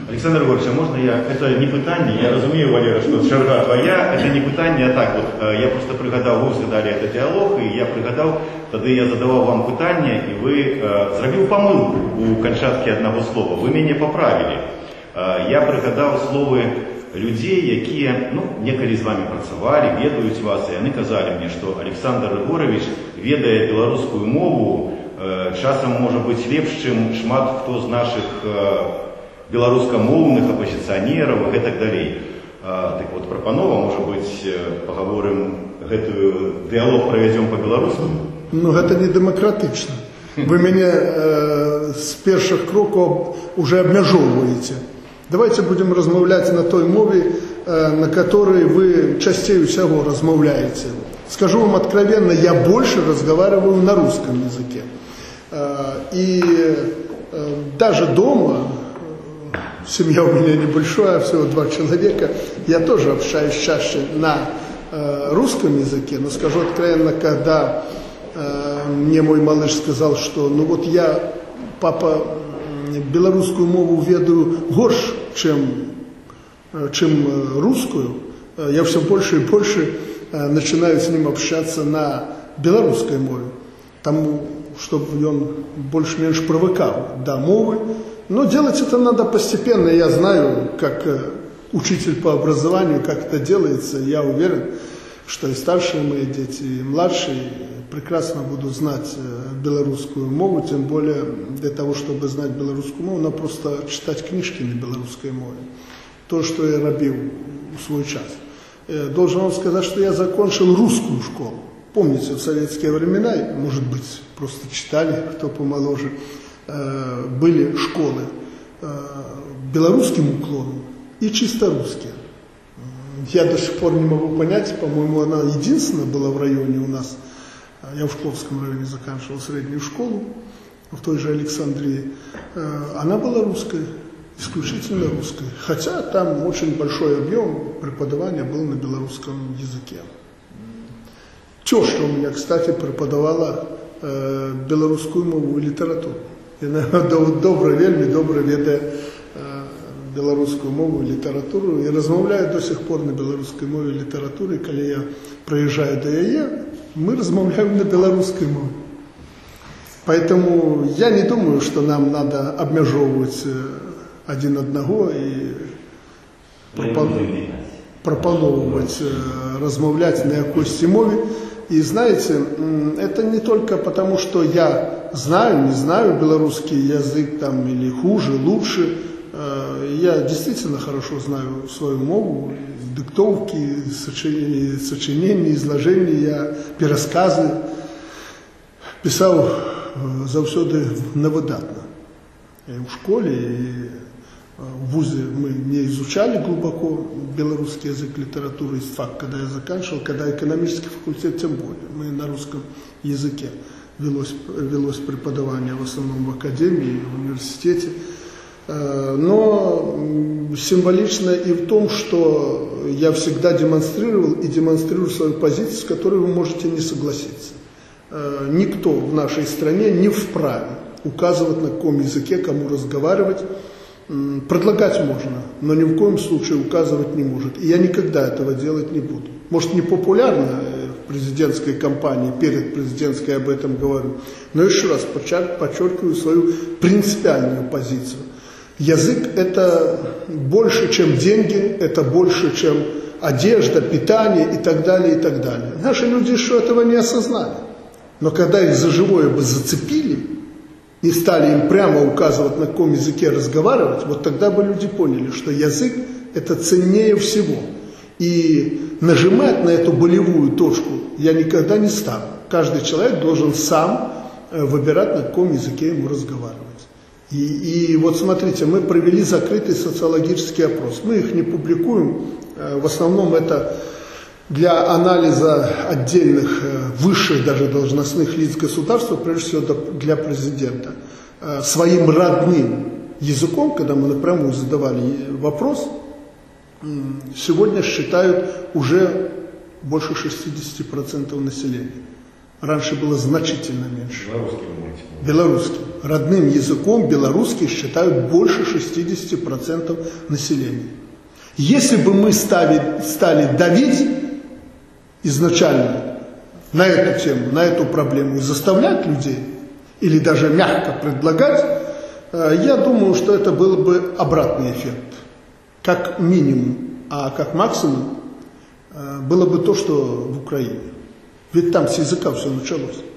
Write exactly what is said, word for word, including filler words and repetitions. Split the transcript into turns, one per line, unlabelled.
Александр Григорьевич, а можна я, це не питання, я розумію, Валера, що черга твоя, це не питання, а так от, я просто пригадав, ви згадали цей діалог, і я пригадав, тоді я задавав вам питання, і ви е, зробив помилку у кончатці одного слова, ви мене поправили. Е, я пригадав слово людей, які, ну, некоторі з вами працювали, ведають вас, і вони казали мені, що Олександр Григорович ведає білоруську мову, е, часом може бути ліпшим, чим шмат хто з наших е, белорусскомовных оппозиционеров и так далее. А, так вот, пропанова, может быть, поговорим, гэтую диалог проведем по-белорусски?
Ну, это не демократично. Вы меня э, с первых кроков уже обмежовываете. Давайте будем размовлять на той мове, э, на которой вы частей всего размовляете. Скажу вам откровенно, я больше разговариваю на русском языке. Э, и э, даже дома, семья у меня небольшая, всего два человека, я тоже общаюсь чаще на э, русском языке, но скажу откровенно, когда э, мне мой малыш сказал, что ну вот я, папа, белорусскую мову ведаю горш, чем, чем русскую, я все больше и больше э, начинаю с ним общаться на белорусской мове, тому, чтобы он больше-меньше привыкал до мовы. Но делать это надо постепенно. Я знаю, как учитель по образованию, как это делается. Я уверен, что и старшие мои дети, и младшие прекрасно будут знать белорусскую мову. Тем более, для того, чтобы знать белорусскую мову, надо просто читать книжки на белорусской мове. То, что я робил в свой час. Должен вам сказать, что я закончил русскую школу. Помните, в советские времена, может быть, просто читали, кто помоложе, были школы белорусским уклоном и чисто русские. Я до сих пор не могу понять, по-моему, она единственная была в районе у нас. Я в Шкловском районе заканчивал среднюю школу, в той же Александрии. Она была русской, исключительно русской. Хотя там очень большой объем преподавания был на белорусском языке. Теща у меня, кстати, преподавала белорусскую мову и литературу. Яна добра, вельмі добра ведае беларускую мову і літаратуру і размаўляе до сих пор на беларускай мове і літаратуры. Калі я прыязджаю да яе, мы размаўляем на беларускай мове. Поэтому я не думаю, что нам надо обмежовывать один одного и пропановывать, размаўляць на якойсьці мове. И знаете, это не только потому, что я знаю, не знаю белорусский язык там или хуже, лучше. Я действительно хорошо знаю свою мову, диктовки, сочинения, сочинения, изложения, я пересказы писал завсёды навыдатно. И в школе, и в вузе мы не изучали глубоко белорусский язык, литературу, истфак, когда я заканчивал, когда экономический факультет, тем более. Мы на русском языке велось, велось преподавание в основном в академии, в университете. Но символично и в том, что я всегда демонстрировал и демонстрирую свою позицию, с которой вы можете не согласиться. Никто в нашей стране не вправе указывать, на каком языке кому разговаривать. Предлагать можно, но ни в коем случае указывать не может. И я никогда этого делать не буду. Может, не популярно в президентской кампании, перед президентской об этом говорю, но еще раз подчеркиваю свою принципиальную позицию. Язык – это больше, чем деньги, это больше, чем одежда, питание и так далее, и так далее. Наши люди еще этого не осознали. Но когда их за живое бы зацепили, и стали им прямо указывать, на каком языке разговаривать, вот тогда бы люди поняли, что язык – это ценнее всего. И нажимать на эту болевую точку я никогда не стану. Каждый человек должен сам выбирать, на каком языке ему разговаривать. И, и вот смотрите, мы провели закрытый социологический опрос. Мы их не публикуем. В основном это для анализа отдельных высших даже должностных лиц государства, прежде всего для президента, своим родным языком, когда мы напрямую задавали вопрос, сегодня считают уже больше шестидесяти процентов населения. Раньше было значительно меньше.
Белорусский вы можете.
Белорусским. Родным языком белорусский считают больше шестидесяти процентов населения. Если бы мы стали, стали давить изначально на эту тему, на эту проблему, и заставлять людей, или даже мягко предлагать, я думаю, что это был бы обратный эффект. Как минимум, а как максимум было бы то, что в Украине. Ведь там с языка все началось.